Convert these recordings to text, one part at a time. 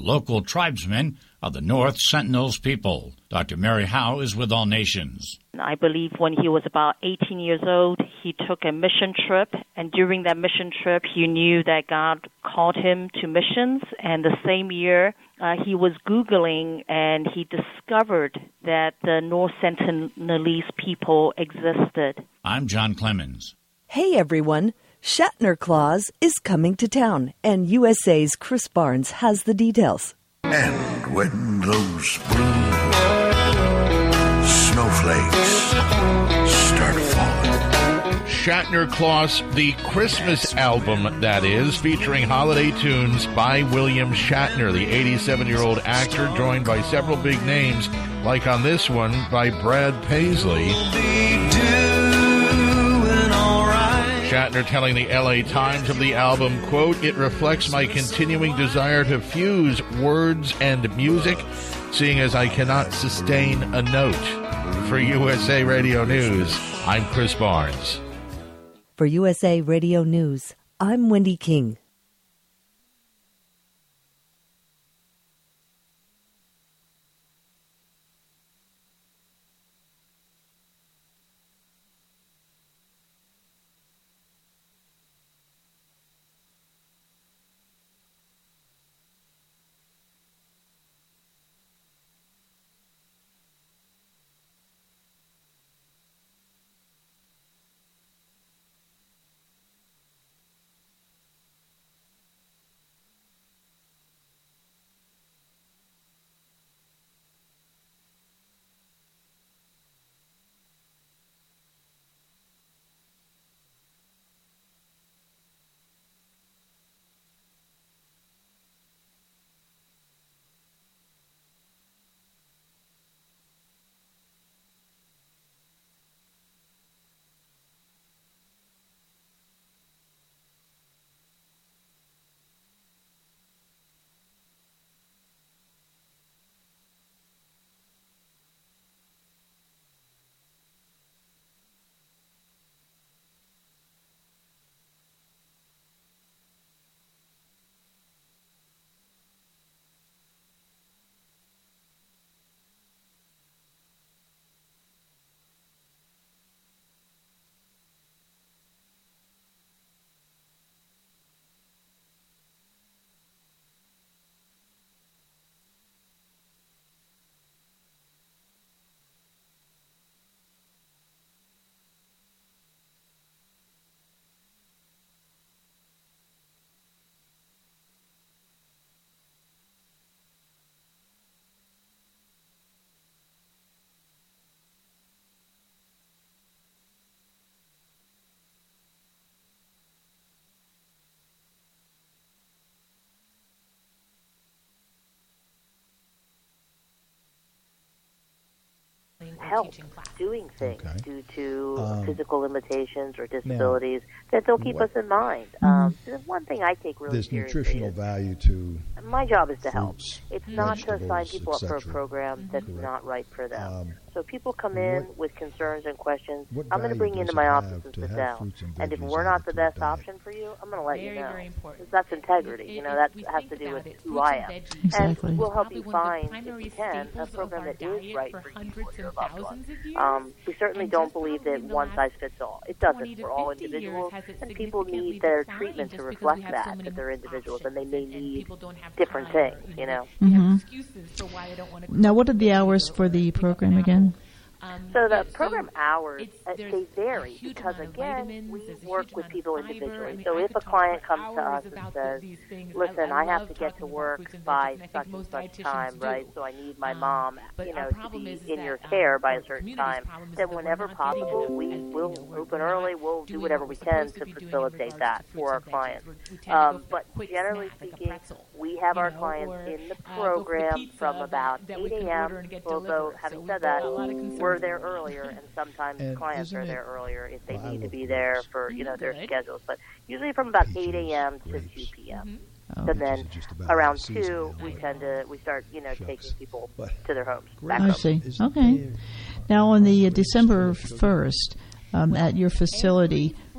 local tribesmen of the North Sentinels people. Dr. Mary Howe is with All Nations. I believe when he was about 18 years old, he took a mission trip, and during that mission trip, he knew that God called him to missions, and the same year, he was Googling, and he discovered that the North Sentinelese people existed. I'm John Clemens. Hey, everyone. Shatner Claus is coming to town, and USA's Chris Barnes has the details. And when those blue snowflakes start falling. Shatner Claus, the Christmas album, that is, featuring holiday tunes by William Shatner, the 87-year-old actor, joined by several big names, like on this one by Brad Paisley. Shatner telling the LA Times of the album, quote, "It reflects my continuing desire to fuse words and music, seeing as I cannot sustain a note." For USA Radio News, I'm Chris Barnes. For USA Radio News, I'm Wendy King. Help doing things due to physical limitations or disabilities that they'll keep us in mind. One thing I take really seriously nutritional value to my job is to help. It's not to vegetables, sign people up for a etc. program that's Correct. not right for them. So people come in with concerns and questions. what I'm going to bring you value into does my it office have and to sit have down. fruits and And if veggies we're added not the to your best diet? option for you, I'm going to let you know. Very important. That's integrity. That has to do with who I am. Exactly. And we'll help you Probably one of the find, if primary you can, a staples of program our that is diet right for for you hundreds or your and loved thousands ones. of years. We certainly And don't just believe probably that in the one last size fits all. It 20 doesn't to for all 50 years individuals, has it and people significantly need their declined treatment just to because reflect we have that, so many that they're individuals and they options may and need people don't have different time, things, or, they have Mhm. excuses for why they don't want to Now, what are the hours for the program again? So the program hours, there's they a vary huge because, amount of again, vitamins, we there's a work huge with amount of people fiber. individually. I mean, So I if could a talk client for comes to hours us and about says, these things. listen, I have love to get to talking about work fruits and by veggies, and I such think and most such dietitians time, do. right? So I need my mom, But to our problem be is in that, your care by our a certain community's time, problem is then that we're whenever not getting possible, enough, we as will we're open not early. We'll do doing whatever what we we're can supposed to to be doing in facilitate regards that to fruits for our and veggies. clients. We tend to go for But that quick generally snack, like a speaking, pretzel, we have our know, clients or, in the go for the program pizza from about that 8 we can a.m. order and get Although, delivered. having So said we've that, got a lot of concerns we're there going on. earlier, and sometimes And clients isn't are it- there earlier if they well, I need to work be with there those. for their Good. schedules. But usually from about 8 Peaches, a.m. to grapes. 2 p.m. Oh. And then Peaches are just about around seasonal 2, now, we but- tend to start Shucks. taking people But to their homes. grapes Back I home. see. isn't Okay. there- Now, on the grapes December full of sugar? 1st, at your facility,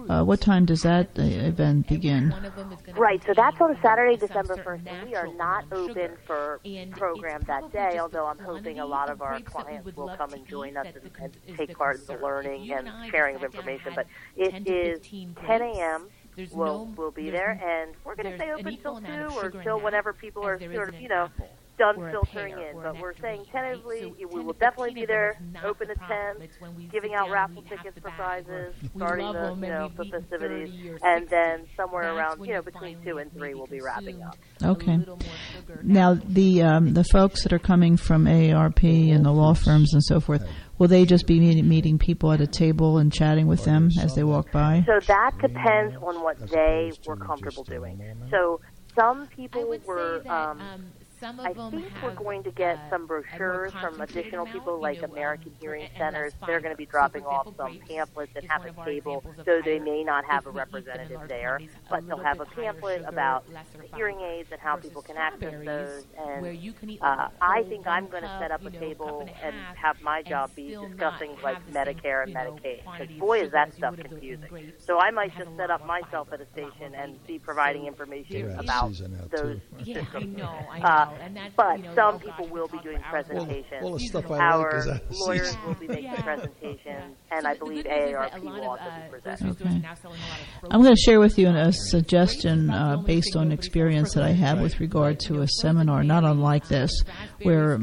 What time does that event begin? Right, so that's on Saturday, December 1st, and we are not open for program that day, although I'm hoping a lot of our clients will come and join us and take part in the learning and sharing of information. But it is 10 a.m. We'll be there, and we're going to stay open till 2 or till whenever people are sort of, done filtering in. But we're saying tentatively we will definitely be there, open at 10, giving out raffle tickets for prizes, starting the festivities, and then somewhere around, between 2 and 3 we'll be wrapping up. Okay. Now, the folks that are coming from AARP and the law firms and so forth, will they just be meeting people at a table and chatting with them as they walk by? So that depends on what day we're comfortable doing. So some people were... I think we're going to get some brochures from additional people like American Hearing Centers. They're going to be dropping off some pamphlets and have a table, so they may not have a representative there, but they'll have a pamphlet about the hearing aids and how people can access those. And I think I'm going to set up a table and have my job be discussing like Medicare and Medicaid, because boy is that stuff confusing. So I might just set up myself at a station and be providing information about those systems. But some people will be doing presentations. All the stuff Our lawyers will be making presentations, and I believe AARP will also be presenting. Okay. I'm going to share with you a suggestion based on experience that I have with regard to a seminar, not unlike this, where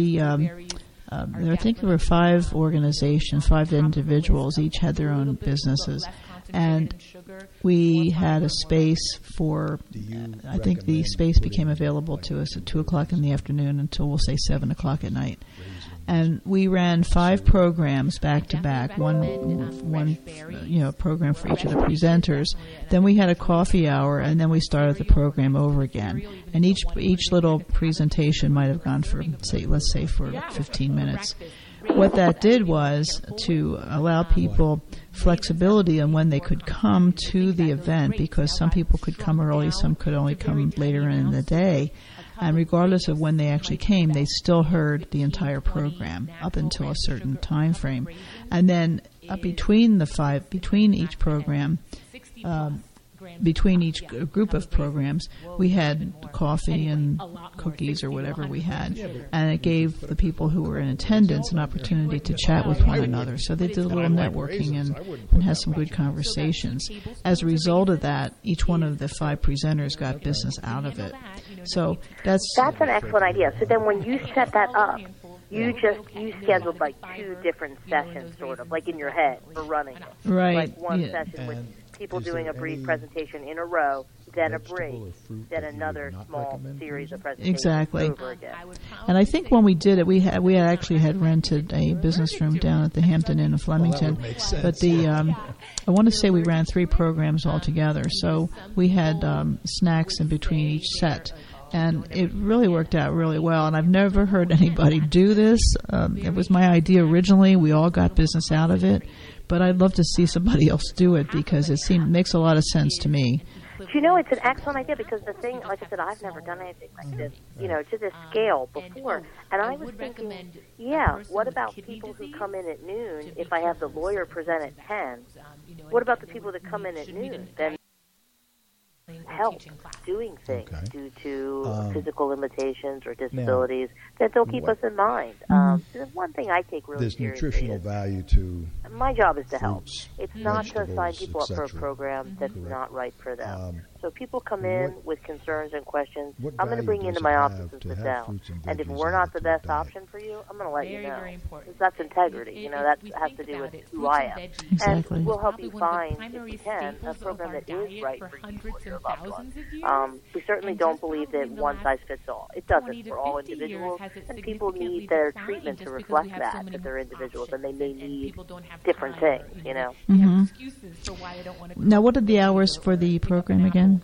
I think there were 5 organizations, 5 individuals, each had their own businesses. And we had a space for, I think the space became available to us at 2 o'clock in the afternoon until, we'll say, 7 o'clock at night. And we ran 5 programs back to back, one program for each of the presenters. Then we had a coffee hour, and then we started the program over again. And each little presentation might have gone for, let's say, for 15 minutes. What that did was to allow people flexibility on when they could come to the event, because some people could come early, some could only come later in the day. And regardless of when they actually came, they still heard the entire program up until a certain time frame. And then between each program, between each group of programs, we had coffee and cookies or whatever we had, and it gave the people who were in attendance an opportunity to chat with one another. So they did a little networking and had some good conversations. As a result of that, each one of the 5 presenters got business out of it. So that's an excellent idea. So then when you set that up, you scheduled like 2 different sessions, sort of, like in your head for running it. Right. Like one session with people doing a brief presentation in a row, then a break, then another small series of presentations over again. And I think when we did it, we actually had rented a business room down at the Hampton Inn in Flemington. But I want to say we ran 3 programs altogether. So we had snacks in between each set. And it really worked out really well. And I've never heard anybody do this. It was my idea originally. We all got business out of it. But I'd love to see somebody else do it, because it makes a lot of sense to me. It's an excellent idea, because the thing, like I said, I've never done anything like this, to this scale before. And I was thinking, what about people who come in at noon if I have the lawyer present at 10? What about the people that come in at noon? Then help doing things due to physical limitations or disabilities that they'll keep us in mind. There's one thing I take really seriously. There's nutritional value to my job is to help. It's not to vegetables, sign people up for a program that's not right for them. So people come in with concerns and questions. I'm going to bring you into my office and sit down. And if we're not the best option for you, I'm going to let you know. Because that's integrity. That has to do with who I am. Exactly. And we'll help you find, if you can, a program that is right for you or your loved ones. We certainly don't believe that one size fits all. It doesn't. We're all individuals, and people need their treatment to reflect that they're individuals, and they may need different things, Now, what are the hours for the program again?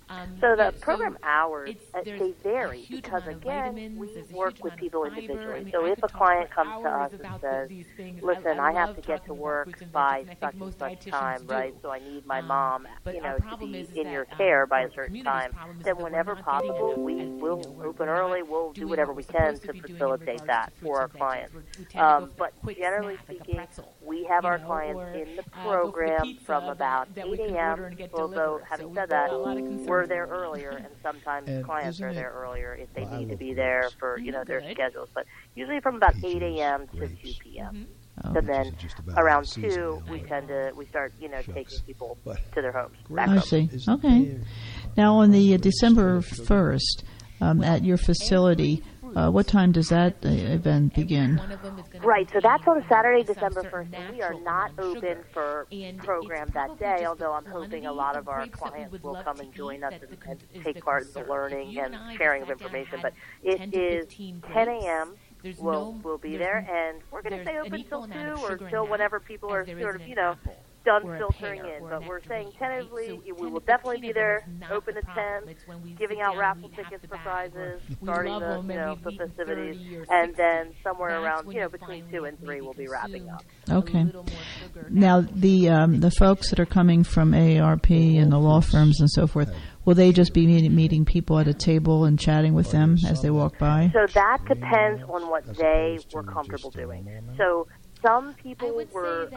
So the program hours, they vary because, again, we work with people individually. So if a client comes to us and says, listen, I have to get to work by such and such time, right, so I need my mom, to be in your care by a certain time, then whenever possible, we will open early. We'll do whatever we can to facilitate that for our clients. But generally speaking, we have our clients in the program from about 8 a.m., although having said that, we're there earlier, and sometimes clients are there earlier if they need to be there for, their schedules. But usually from about 8 a.m. to 2 p.m. And then around 2, we start, taking people to their homes. I see. Okay. Now, on the December 1st, at your facility, what time does that event begin? Right, so that's on Saturday, December 1st, and we are not open for program that day, although I'm hoping a lot of our clients will come and join us and take part in the learning and sharing of information. But it is 10 a.m. We'll be there, and we're going to stay open till 2 or till whenever people are sort of, done filtering in, but we're saying tentatively we will definitely be there, open at 10, giving out raffle tickets for prizes, starting the festivities, and then somewhere around between 2 and 3 we'll be wrapping up. Okay. Now the folks that are coming from AARP and the law firms and so forth, will they just be meeting people at a table and chatting with them as they walk by? So that depends on what day we're comfortable doing. So some people were.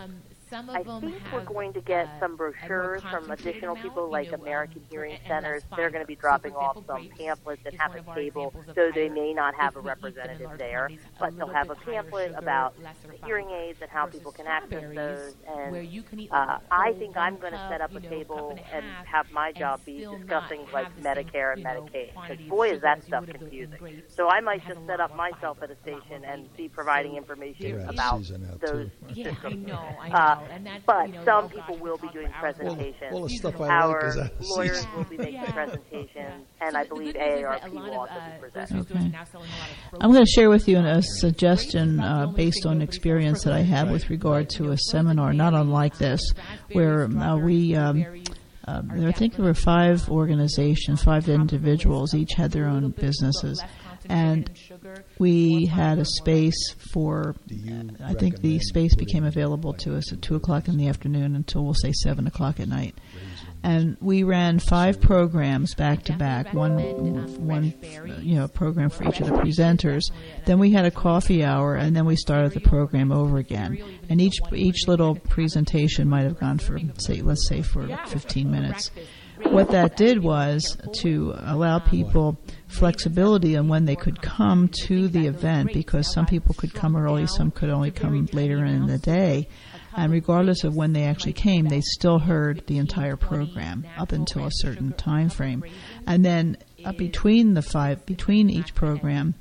I think we're going to get some brochures from additional people like American Hearing Centers. They're going to be dropping off some pamphlets and have a table, so they may not have a representative there, but they'll have a pamphlet about the hearing aids and how people can access those. And I think I'm going to set up a table and have my job be discussing like Medicare and Medicaid, because boy, is that stuff confusing. So I might just set up myself at a station and be providing information about those systems. But some people will be doing presentations. Well, the stuff I Our like is lawyers will be making presentations, and I believe AARP will also be presenting. Okay. I'm going to share with you a suggestion based on experience that I have with regard to a seminar, not unlike this, where I think there were 5 organizations, 5 individuals, each had their own businesses. And we had a space for, I think the space became available to us at 2 o'clock in the afternoon until, we'll say, 7 o'clock at night. And we ran 5 programs back to back, one program for each of the presenters. Then we had a coffee hour, and then we started the program over again. And each little presentation might have gone for, let's say, for 15 minutes. What that did was to allow people flexibility on when they could come to the event, because some people could come early, some could only come later in the day. And regardless of when they actually came, they still heard the entire program up until a certain time frame. And then between each program,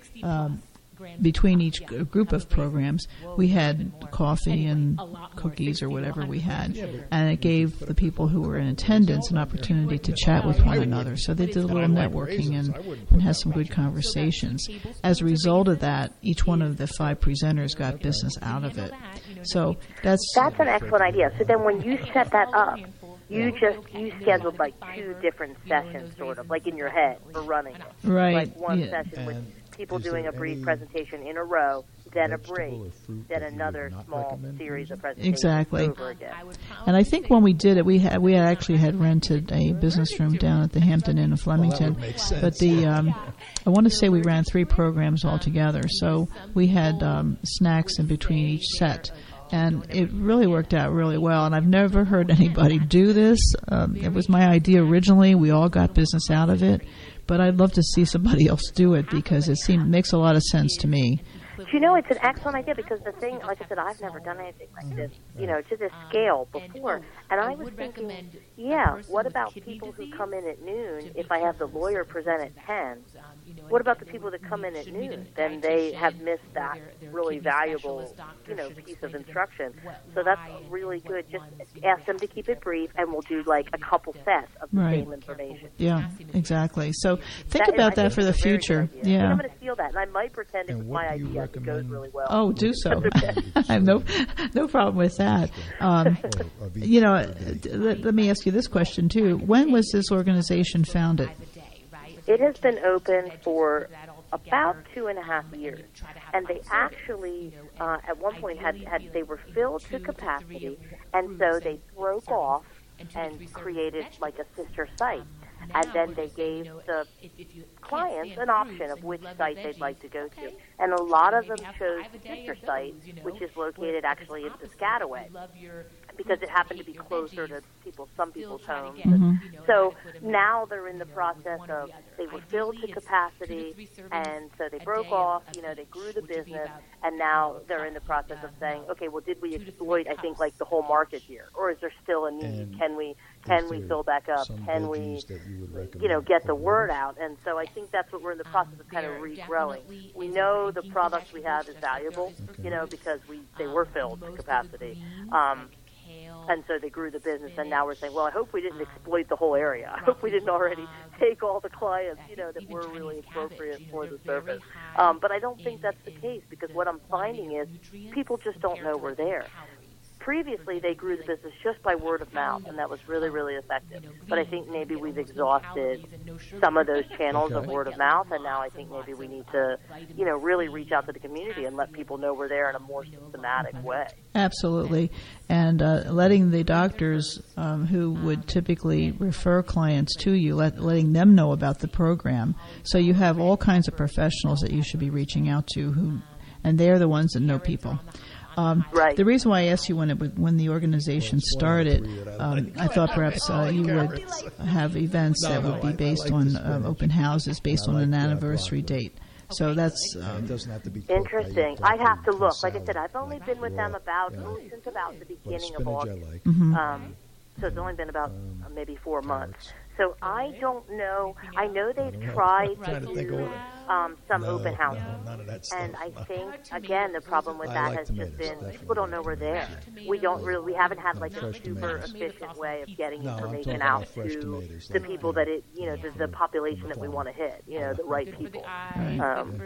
between each group of programs, we had coffee and cookies or whatever we had, and it gave the people who were in attendance an opportunity to chat with one another. So they did a little networking and had some good conversations. As a result of that, each one of the 5 presenters got business out of it. So that's an excellent idea. So then when you set that up, you scheduled like 2 different sessions, sort of, like in your head for running it. Right. Like one session with people doing a brief presentation in a row, then a break, then another small series of presentations over again. And I think when we did it, we had actually had rented a business room down at the Hampton Inn in Flemington. But I want to say we ran 3 programs altogether. So we had snacks in between each set. And it really worked out really well. And I've never heard anybody do this. It was my idea originally. We all got business out of it. But I'd love to see somebody else do it, because it makes a lot of sense to me. It's an excellent idea, because the thing, like I said, I've never done anything like this, to this scale before. And I was thinking, what about people who come in at noon if I have the lawyer present at 10? What about the people that come in at noon? Then they have missed that really valuable, piece of instruction. So that's really good. Just ask them to keep it brief, and we'll do like a couple sets of the same information. Yeah, exactly. So think about that for the future. Yeah, I'm going to steal that, and I might pretend it was my idea if it goes really well. Oh, do so. I have no problem with that. that. Let me ask you this question, too. When was this organization founded? It has been open for about 2.5 years, and they actually at one point they were filled to capacity, and so they broke off and created like a sister site, and then they gave the clients an option of which site they'd like to go to, and a lot of them chose the sister site, which is located actually in Piscataway, because it happened to be closer to some people's homes. So now they're in the process of, they were filled to capacity, and so they broke off, they grew the business, and now they're in the process of saying, okay, well, did we exploit, I think, like the whole market here, or is there still a need? Can we fill back up? Can we, get the word out? And so I think that's what we're in the process of kind of regrowing. We know the product we have is valuable, because they were filled to capacity. And so they grew the business, and now we're saying, well, I hope we didn't exploit the whole area. I hope we didn't already take all the clients, that were really appropriate for the service. But I don't think that's the case, because what I'm finding is people just don't know we're there. Previously, they grew the business just by word of mouth, and that was really, really effective. But I think maybe we've exhausted some of those channels of word of mouth, and now I think maybe we need to, really reach out to the community and let people know we're there in a more systematic way. Absolutely. And letting the doctors who would typically refer clients to you, letting them know about the program. So you have all kinds of professionals that you should be reaching out to, and they're the ones that know people. Right. The reason why I asked you when the organization started, I thought perhaps you would have events that would be based on open houses, based on an anniversary date. So that's interesting. I'd have to look. Like I said, I've only been with them since about the beginning of August. So it's only been about maybe 4 months. So I don't know. I know they've tried to do some open houses. And I think, again, the problem with that has just been people don't know we're there. We haven't had like a super efficient way of getting information out to the people that the population that we want to hit, the right people. And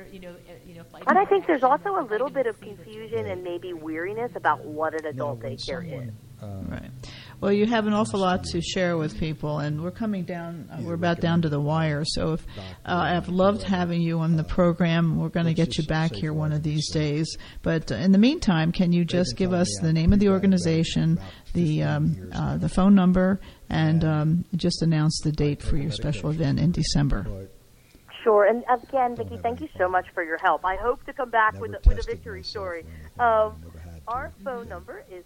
I think there's also a little bit of confusion and maybe weariness about what an adult daycare is. Right. Well, you have an awful lot to share with people, and we're coming down. We're about down to the wire. So, I've loved having you on the program. We're going to get you back here one of these days. But in the meantime, can you just give us the name of the organization, the phone number, and just announce the date for your special event in December? Sure. And again, Vicki, thank you so much for your help. I hope to come back with a victory story. Our phone number is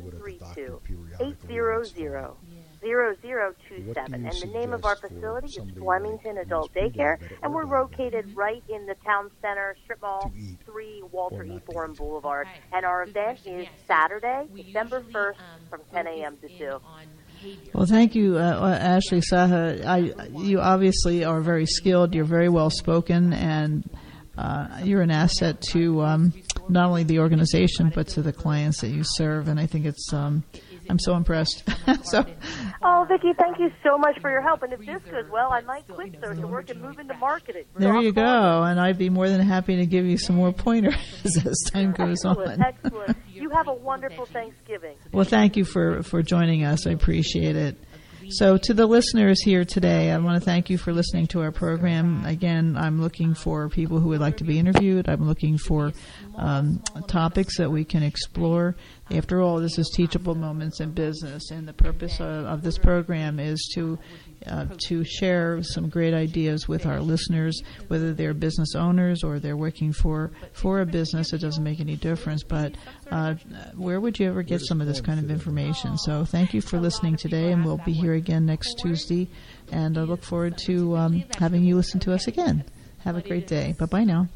732-800-0027, and the name of our facility is Flemington Adult Daycare, and we're located right in the town center, Strip Mall, 3 Walter E. Forum Boulevard, and our event is Saturday, December 1st, from 10 a.m. to 2. Well, thank you, Ashley Saha. You obviously are very skilled. You're very well spoken, and you're an asset to not only the organization but to the clients that you serve. And I think it's I'm so impressed. Oh, Vicki, thank you so much for your help. And if this goes well, I might quit social work and move into marketing. There you go. And I'd be more than happy to give you some more pointers as time goes on. Excellent. You have a wonderful Thanksgiving. Well, thank you for joining us. I appreciate it. So to the listeners here today, I want to thank you for listening to our program. Again, I'm looking for people who would like to be interviewed. I'm looking for topics that we can explore. After all, this is Teachable Moments in Business, and the purpose of this program is to share some great ideas with our listeners, whether they're business owners or they're working for a business. It doesn't make any difference, but where would you ever get some of this kind of information? So thank you for listening today, and we'll be here again next Tuesday, and I look forward to having you listen to us again. Have a great day. Bye-bye now.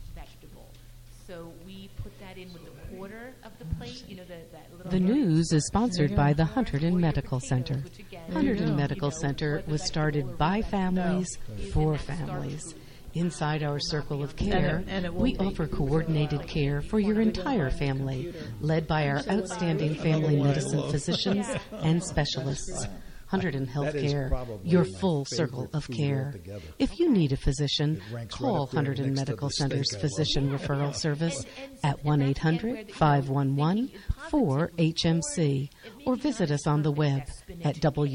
The news is sponsored by the Hunterdon Medical Center. Hunterdon Medical Center was started by families for families. Inside our circle of care, we offer coordinated care for your entire family, led by our outstanding family medicine physicians and specialists. 100 in Healthcare, your full circle of care. If you need a physician, call 100 in Medical Center's Physician Referral Service at 1-800-511-4HMC or visit us on the web at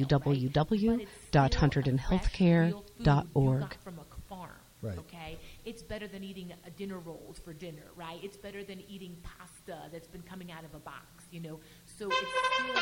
www.100inhealthcare.org. Right. Okay, it's better than eating a dinner rolls for dinner, right? It's better than eating pasta that's been coming out of a box, So it's still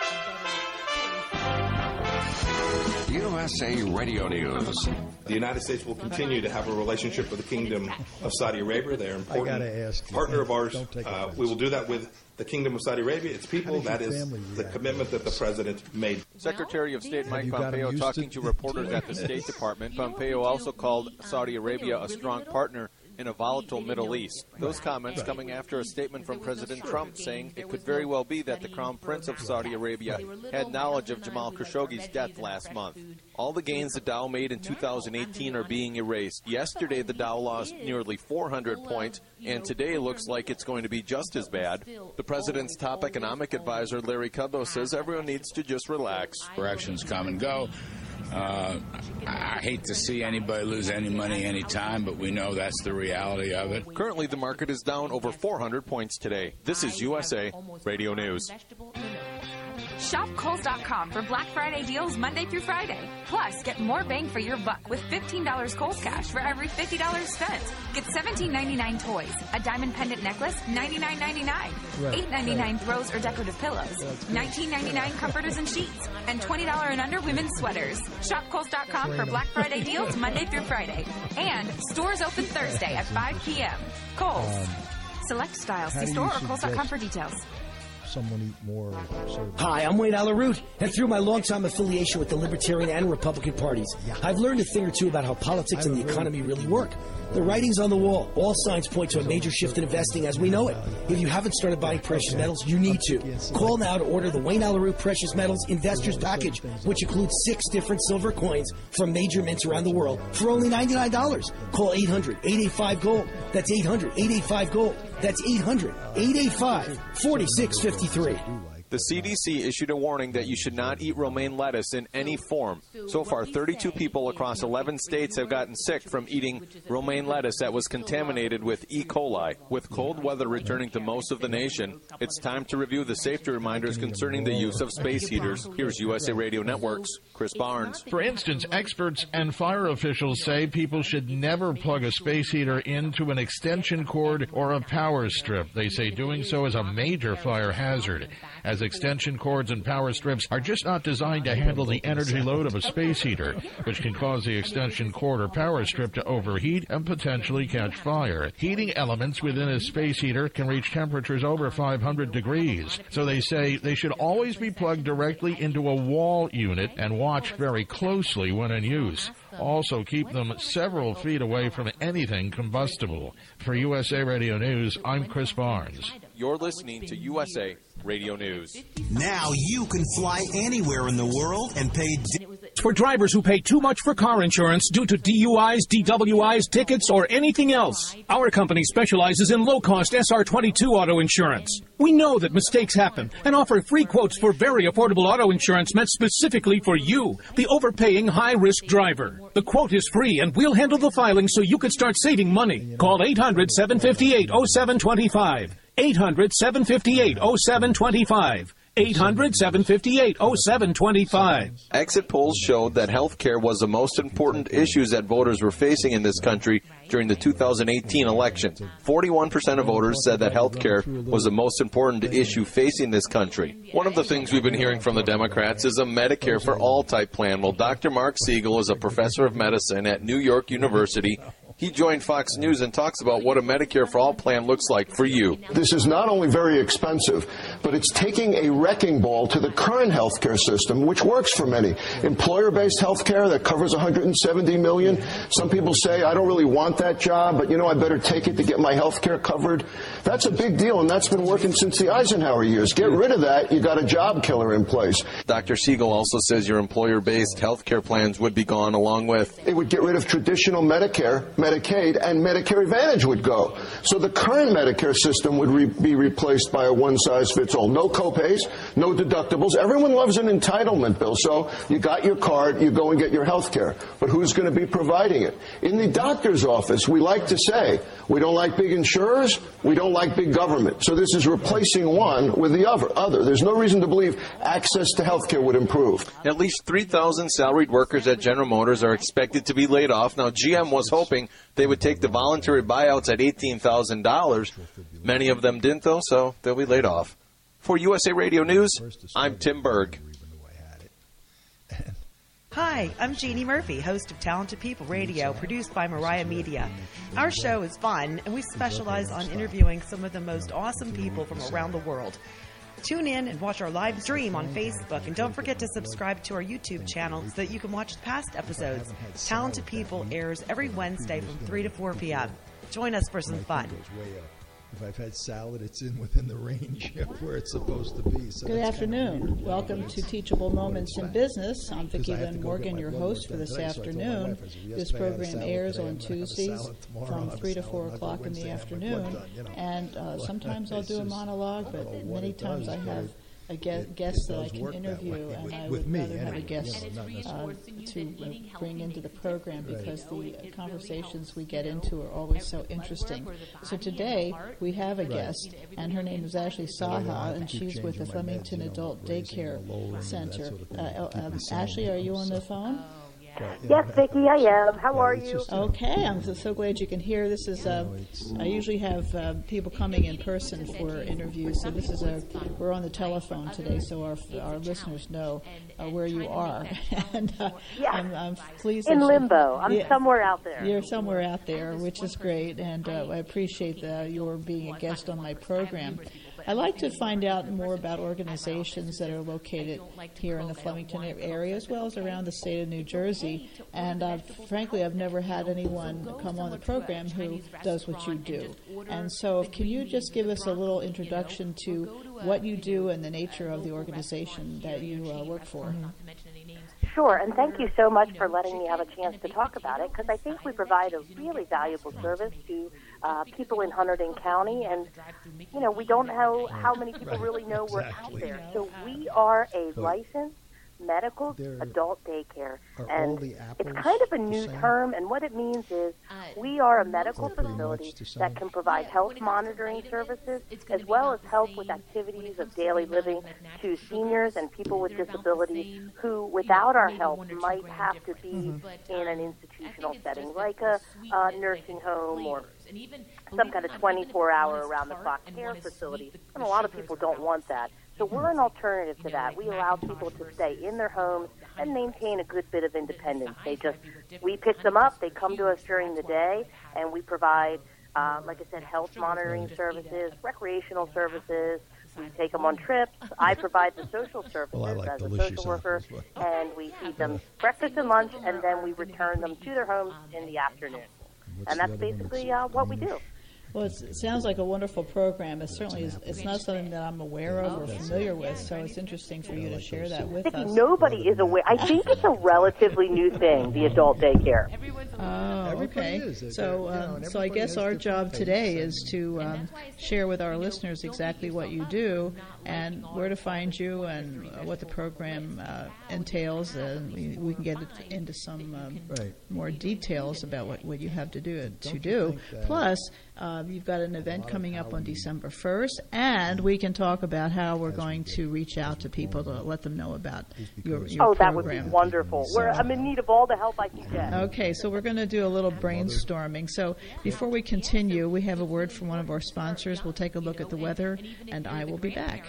a better USA Radio News. The United States will continue to have a relationship with the Kingdom of Saudi Arabia. They're an important partner of ours. We will do that with the Kingdom of Saudi Arabia, its people. That is the commitment that the President made. Secretary of State Mike Pompeo talking to reporters at the State Department. Pompeo also called Saudi Arabia a strong partner in a volatile Middle East. Those comments coming after a statement from President Trump saying it could very well be that the Crown Prince of Saudi Arabia had knowledge of Jamal Khashoggi's death last month. All the gains the Dow made in 2018 are being erased. Yesterday, the Dow lost nearly 400 points, and today looks like it's going to be just as bad. The president's top economic advisor, Larry Kudlow, says everyone needs to just relax. Corrections come and go. I hate to see anybody lose any money anytime, but we know that's the reality of it. Currently, the market is down over 400 points today. This is USA Radio News. Shop Kohl's.com for Black Friday deals Monday through Friday. Plus, get more bang for your buck with $15 Kohl's Cash for every $50 spent. Get $17.99 toys, a diamond pendant necklace, $99.99, $8.99 throws or decorative pillows, $19.99 comforters and sheets, and $20 and under women's sweaters. Shop Kohl's.com for Black Friday deals Monday through Friday. And stores open Thursday at 5 p.m. Kohl's. Select styles. See store or Kohl's.com for details. Someone eat more Hi, I'm Wayne Alaroot, and through my long-time affiliation with the Libertarian and Republican parties, I've learned a thing or two about how politics and the economy really work. The writing's on the wall. All signs point to a major shift in investing as we know it. If you haven't started buying precious metals, you need to. Call now to order the Wayne Alaroot Precious Metals Investors Package, which includes 6 different silver coins from major mints around the world for only $99. Call 800-885-GOLD. That's 800-885-GOLD. That's 800-885-4653. The CDC issued a warning that you should not eat romaine lettuce in any form. So far, 32 people across 11 states have gotten sick from eating romaine lettuce that was contaminated with E. coli. With cold weather returning to most of the nation, it's time to review the safety reminders concerning the use of space heaters. Here's USA Radio Network's Chris Barnes. For instance, experts and fire officials say people should never plug a space heater into an extension cord or a power strip. They say doing so is a major fire hazard, as extension cords and power strips are just not designed to handle the energy load of a space heater, which can cause the extension cord or power strip to overheat and potentially catch fire. Heating elements within a space heater can reach temperatures over 500 degrees, so they say they should always be plugged directly into a wall unit and watch very closely when in use. Also, keep them several feet away from anything combustible. For USA Radio News, I'm Chris Barnes. You're listening to USA Radio News. Now you can fly anywhere in the world and pay... For drivers who pay too much for car insurance due to DUIs, DWIs, tickets, or anything else, our company specializes in low-cost SR22 auto insurance. We know that mistakes happen and offer free quotes for very affordable auto insurance meant specifically for you, the overpaying high-risk driver. The quote is free, and we'll handle the filing so you can start saving money. Call 800-758-0725. 800-758-0725. 800-758-0725. Exit polls showed that health care was the most important issues that voters were facing in this country during the 2018 election. 41% of voters said that health care was the most important issue facing this country. One of the things we've been hearing from the Democrats is a Medicare for All type plan. Well, Dr. Mark Siegel is a professor of medicine at New York University. He joined Fox News and talks about what a Medicare for All plan looks like for you. This is not only very expensive, but it's taking a wrecking ball to the current healthcare system, which works for many. Employer-based healthcare that covers $170 million. Some people say, I don't really want that job, but, I better take it to get my healthcare covered. That's a big deal, and that's been working since the Eisenhower years. Get rid of that, you got a job killer in place. Dr. Siegel also says your employer-based healthcare plans would be gone along with. It would get rid of traditional Medicare Medicaid, and Medicare Advantage would go. So the current Medicare system would be replaced by a one-size-fits-all. No copays, no deductibles. Everyone loves an entitlement bill. So you got your card, you go and get your health care. But who's going to be providing it? In the doctor's office, we like to say, we don't like big insurers, we don't like big government. So this is replacing one with the other. There's no reason to believe access to health care would improve. At least 3,000 salaried workers at General Motors are expected to be laid off. Now, GM was hoping they would take the voluntary buyouts at $18,000. Many of them didn't, though, so they'll be laid off. For USA Radio News, I'm Tim Berg. Hi, I'm Jeannie Murphy, host of Talented People Radio, produced by Mariah Media. Our show is fun, and we specialize on interviewing some of the most awesome people from around the world. Tune in and watch our live stream on Facebook, and don't forget to subscribe to our YouTube channel so that you can watch past episodes. Talented People airs every Wednesday from 3 to 4 p.m. Join us for some fun. If I've had salad, it's within the range of where it's supposed to be. So good afternoon. Welcome to Teachable Moments in Business. I'm Vicki Lynn Morgan, your host for this afternoon. This program airs on Tuesdays from 3 to 4 o'clock in the afternoon. And sometimes I'll do a monologue, but many times I have a guest that I can interview, and I would rather have a guest to bring into the program because the conversations we get into are always so interesting. So today we have a guest, and her name is Ashley Saha, and she's with the Flemington Adult Daycare Center. Ashley, are you on the phone? Yes, Vicki, I am. How are you? Okay, I'm so glad you can hear. This is I usually have people coming in person for interviews, so this is we're on the telephone today, so our listeners know where you are. And I'm pleased. In limbo. I'm somewhere out there. You're somewhere out there, which is great, and I appreciate your being a guest on my program. I'd like to find out more about organizations that are located here in the Flemington area as well as around the state of New Jersey. And frankly, I've never had anyone come on the program who does what you do. And so can you just give us a little introduction to what you do and the nature of the organization that you work for? Sure, and thank you so much for letting me have a chance to talk about it, because I think we provide a really valuable service to people in Hunterdon County, and, you know, we don't know how many people really know we're out there. So we are a licensed medical adult daycare, and it's kind of a new term, and what it means is we are a medical facility that can provide health monitoring services as well as help with activities of daily living to seniors and people with disabilities who, without our help, might have to be in an institutional setting, like a nursing home or some kind of 24-hour around-the-clock care facility, and a lot of people don't want that. So we're an alternative to that. We allow people to stay in their homes and maintain a good bit of independence. We pick them up, they come to us during the day, and we provide, like I said, health monitoring services, recreational services. We take them on trips. I provide the social services as a social worker, and we feed them breakfast and lunch, and then we return them to their homes in the afternoon. And that's basically what we do. Well, it sounds like a wonderful program. It certainly is. It's not something that I'm aware of or familiar with, so it's interesting for you to share that with us. Nobody is aware. I think it's a relatively new thing, the adult daycare. Oh, okay. So I guess our job today is to share with our listeners exactly what you do and where to find you and what the program entails. And we can get into some more details about what you have to do. Plus, you've got an event coming up on December 1st, and we can talk about how we're going to reach out to people to let them know about your program. That would be wonderful. I'm in need of all the help I can get. Okay, so we're going to do a little brainstorming. So before we continue, we have a word from one of our sponsors. We'll take a look at the weather, and I will be back.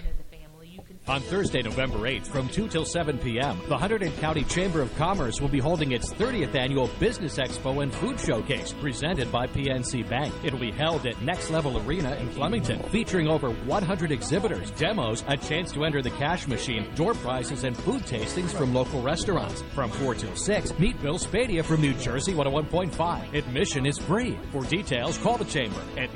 On Thursday, November 8th, from 2 till 7 p.m., the Hunterdon County Chamber of Commerce will be holding its 30th annual Business Expo and Food Showcase, presented by PNC Bank. It'll be held at Next Level Arena in Flemington, featuring over 100 exhibitors, demos, a chance to enter the cash machine, door prizes, and food tastings from local restaurants. From 4 till 6, meet Bill Spadia from New Jersey 101.5. Admission is free. For details, call the Chamber at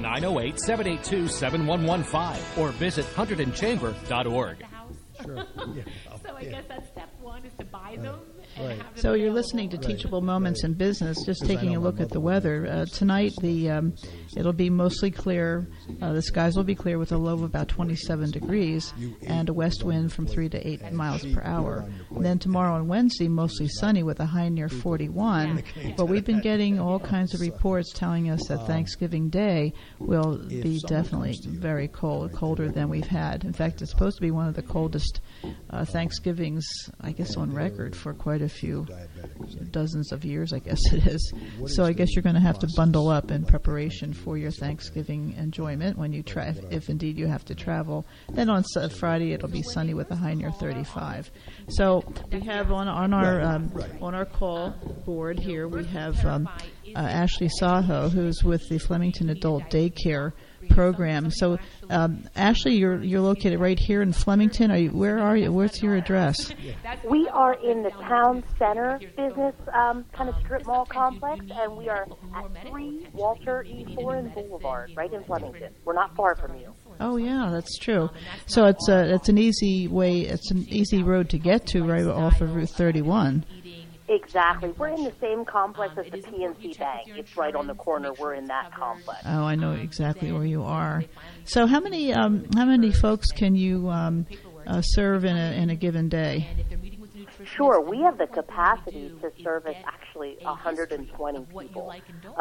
908-782-7115 or visit HunterdonChamber.org. Sure. So I guess that's step one, is to buy them Right. So you're listening to Teachable Moments in Business, just taking a look at the weather. Tonight, it'll be mostly clear. The skies will be clear with a low of about 27 degrees and a west wind from 3 to 8 miles per hour. And then tomorrow and Wednesday, mostly sunny with a high near 41. But we've been getting all kinds of reports telling us that Thanksgiving Day will be definitely very cold, colder than we've had. In fact, it's supposed to be one of the coldest Thanksgivings, I guess, on record for quite a few dozens of years, I guess it is. So I guess you're going to have to bundle up in preparation for your Thanksgiving enjoyment when you if indeed you have to travel. Then on Friday it'll be sunny with a high near 35. So we have on our call board here we have Ashley Saho, who's with the Flemington Adult Daycare program. So, Ashley, you're located right here in Flemington. Where are you? What's your address? We are in the town center business kind of strip mall complex, and we are at 3 Walter E. Foran Boulevard, right in Flemington. We're not far from you. Oh yeah, that's true. So it's an easy way. It's an easy road to get to, right off of Route 31. Exactly. We're in the same complex as the PNC Bank. It's right on the corner. We're in that complex. Oh, I know exactly where you are. So how many folks can you serve in a given day? Sure. We have the capacity to service actually 120 people.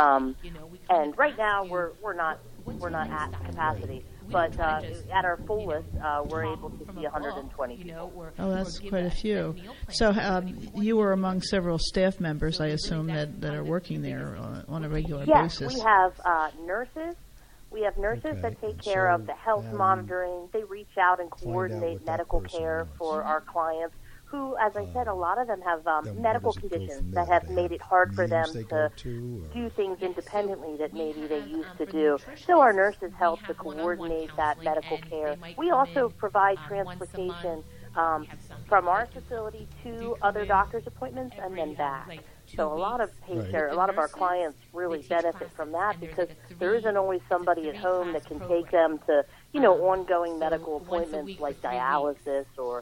And right now we're not at capacity. But at our fullest, we're able to see 120 people. Oh, that's quite a few. So you were among several staff members, I assume, that are working there on a regular basis. Yes, we have nurses. We have nurses that take care of the health monitoring. They reach out and coordinate medical care for our clients who, as I said, a lot of them have medical conditions that have made it hard for them to do things independently that maybe they used to do. So our nurses help to coordinate that medical care. We also provide transportation from our facility to other doctor's appointments and then back. So a lot of our clients really benefit from that because there isn't always somebody at home that can take them to, ongoing medical appointments like dialysis or,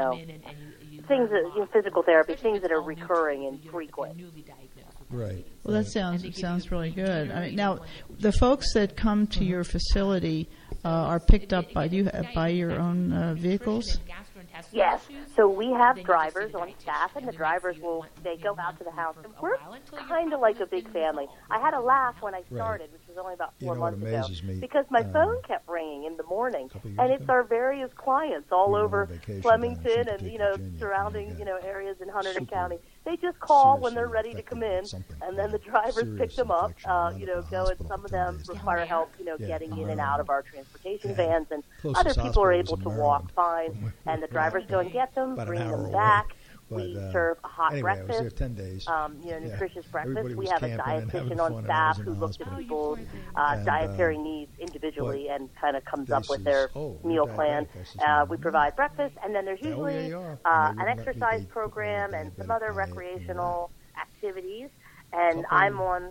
things that, physical therapy, things that are recurring and frequent. Right. Well, that sounds really good. I mean, now, the folks that come to your facility are picked up by your own vehicles? Yes. So we have drivers on staff, and the drivers they go out to the house. And we're kind of like a big family. I had a laugh when I started, which was only about 4 months ago, because my phone kept ringing in the morning, and it's our various clients all over Flemington and, surrounding, areas in Hunterdon County. They just call when they're ready to come in, and then the drivers pick them up, go, and some of them require help, getting in and out of our transportation vans, and other people are able to walk fine, and the drivers go and get them, bring them back. We serve a hot breakfast, I was there 10 days. Nutritious breakfast. We have a dietitian on staff who looks at people's dietary needs individually and kind of comes up with their meal plan. We provide breakfast, and then there's usually an exercise program and some other recreational activities. And I'm on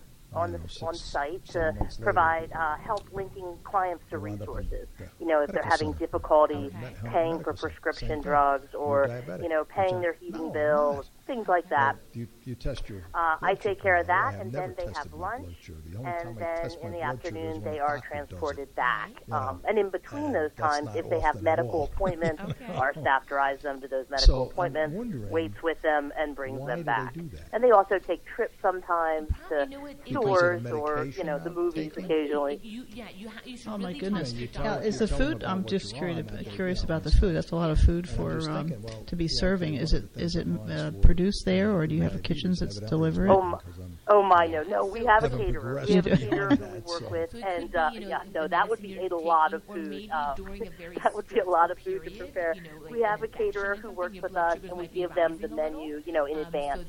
site to provide help linking clients to resources. If they're having difficulty paying for prescription drugs or, paying their heating bill, things like that. You test your I take care of that, and then they have lunch, and then in the afternoon they are transported back. And in between those times, if they have medical appointments, our staff drives them to those medical appointments, waits with them, and brings them back. And they also take trips sometimes to stores or, the movies occasionally. Oh, my goodness. Now, is the food, I'm just curious about the food. That's a lot of food for to be serving. Is it produced there, or do you have kitchens that deliver it? Oh my, no, we have a caterer. We have a caterer who we work with, and that would be a lot of food. That would be a lot of food to prepare. We have a caterer who works with us, and we give them the menu, in advance.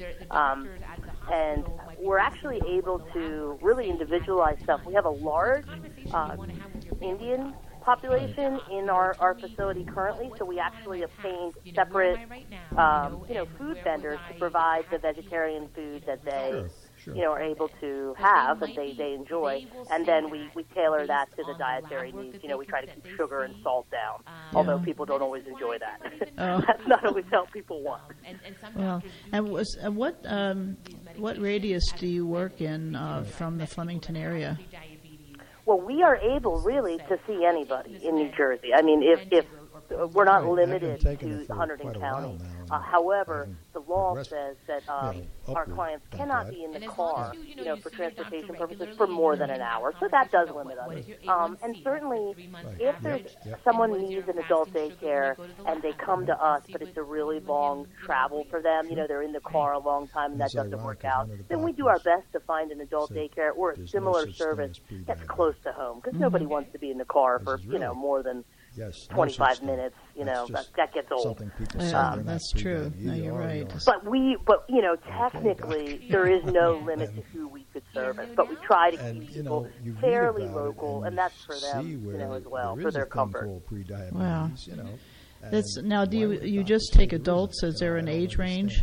And we're actually able to really individualize stuff. We have a large Indian population in our facility currently, so we actually obtained separate, food vendors to provide the vegetarian food that they are able to have and they enjoy, and then we tailor that to the dietary needs. We try to keep sugar and salt down, although people don't always enjoy that. That's not always what people want. Well, and what radius do you work in from the Flemington area? Well, we are able really to see anybody in New Jersey. I mean, if we're not limited to Hunterdon County. However, the law says that our clients cannot be in the car, for transportation purposes for more than an hour. So that does limit us. And certainly, if there's someone needs an adult daycare and they come to us, but it's a really long travel for them, they're in the car a long time and that doesn't work out, then we do our best to find an adult daycare or a similar service that's close to home, because nobody wants to be in the car for, more than 25 minutes, that gets old. That's true. No, you're right. But technically there is no limit to who we could service. But we try to keep people fairly local, and that's for them, as well, for their comfort. Wow. Now, do you just take adults? Is there an age range?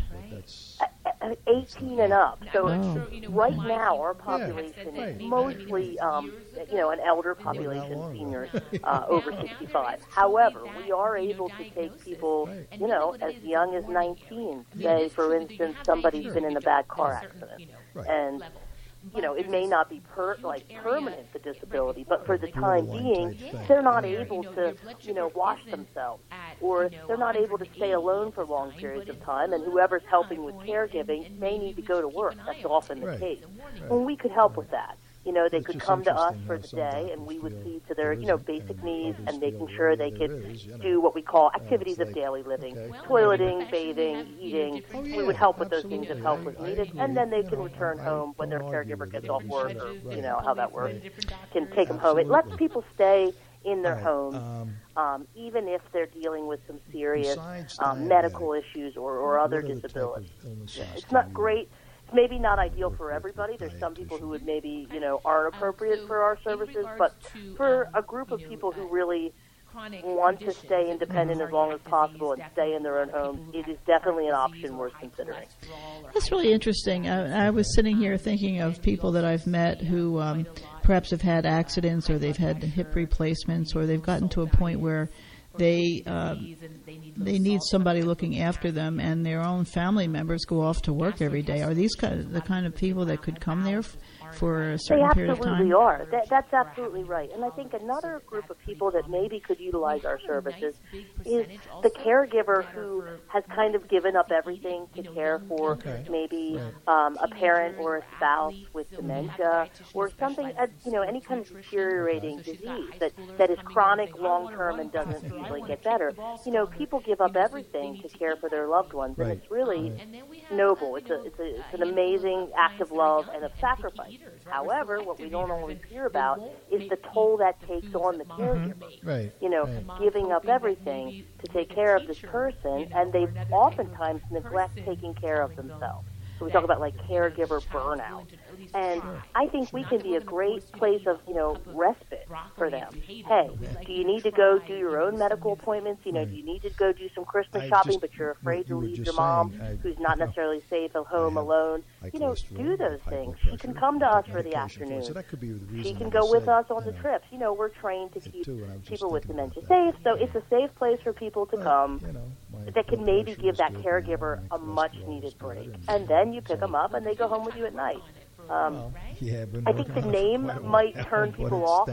18 and up. So right now our population is mostly, an elder population, seniors over 65. However, we are able to take people, as young as 19. Say, for instance, somebody's been in a bad car accident, and it may not be permanent, the disability, but for the time being, they're not able to, wash themselves, or they're not able to stay alone for long periods of time, and whoever's helping with caregiving may need to go to work. That's often the case. And we could help with that. They could come to us for the day, and we would see to their, basic needs and making sure they could do what we call activities of daily living, toileting, bathing, eating. We would help with those things if help was needed, and then they can return home when their caregiver gets off work, or, how that works, can take them home. It lets people stay in their homes, even if they're dealing with some serious medical issues or other disabilities. It's not great. It's maybe not ideal for everybody. There's some people who would maybe, aren't appropriate for our services, but for a group of people who really want to stay independent as long as possible and stay in their own homes, it is definitely an option worth considering. That's really interesting. I was sitting here thinking of people that I've met who perhaps have had accidents, or they've had hip replacements, or they've gotten to a point where they need somebody looking after them, and their own family members go off to work every day. Are these the kind of people that could come there for a certain period of time? They absolutely are. That's absolutely right. And I think another group of people that maybe could utilize our services is the caregiver who has kind of given up everything to care for maybe a parent or a spouse with dementia, or something, any kind of deteriorating disease that is chronic, long-term, and doesn't usually get better. People give up everything to care for their loved ones, and it's really noble. It's an amazing act of love and of sacrifice. However, what we don't always hear about is the toll that takes on the caregiver. Giving up everything to take care of this person, and they oftentimes neglect taking care of themselves. So we talk about caregiver burnout. And I think we can be a great place of, respite for them. Hey, do you need to go do your own medical appointments? Do you need to go do some Christmas shopping, but you're afraid to leave your mom, who's not necessarily safe at home alone? Do those things. She can come to us for the afternoon. She can go with us on the trips. We're trained to keep people with dementia safe, so it's a safe place for people to come that can maybe give that caregiver a much-needed break. And then you pick them up, and they go home with you at night. I think the name might turn people off,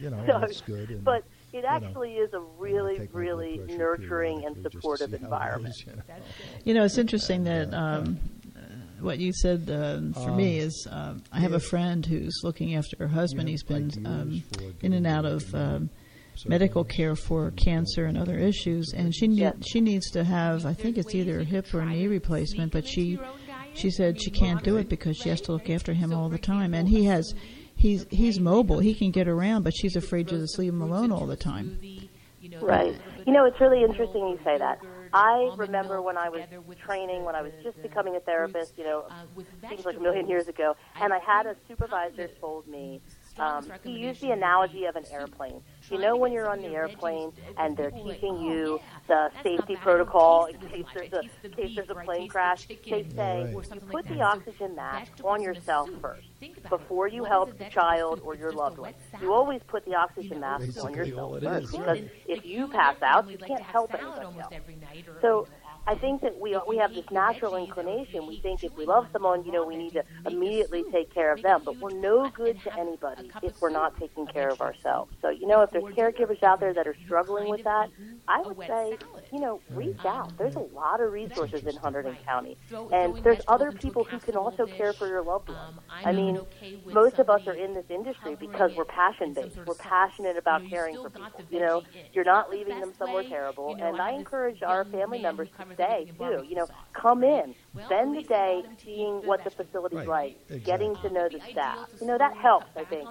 but it actually is a really, really nurturing and supportive environment. It's interesting that what you said for me is I have a friend who's looking after her husband. He's been in and out of medical care for cancer and other issues, and she needs to have, I think it's either a hip or a knee replacement, but she said she can't do it because she has to look after him all the time. And he's mobile. He can get around, but she's afraid to just leave him alone all the time. Right. It's really interesting you say that. I remember when I was training, when I was just becoming a therapist, seems like a million years ago, and I had a supervisor told me, he used the analogy of an airplane. You know, when you're on the airplane and they're teaching you the safety protocol in case there's a plane crash, they say you put the oxygen mask on yourself first before you help the child or your loved one. You always put the oxygen mask on yourself first, because if you pass out, you can't help anybody else. So I think that we have this natural inclination. We think if we love someone, we need to immediately take care of them. But we're no good to anybody if we're not taking care of ourselves. So, if there's caregivers out there that are struggling with that, I would say, reach out. There's a lot of resources in Hunterdon County. And there's other people who can also care for your loved ones. I mean, most of us are in this industry because we're passion-based. We're passionate about caring for people. You're not leaving them somewhere terrible. And I encourage our family members to stay, too. Come in. Spend the day seeing what the facility's like, getting to know the staff. That helps, I think,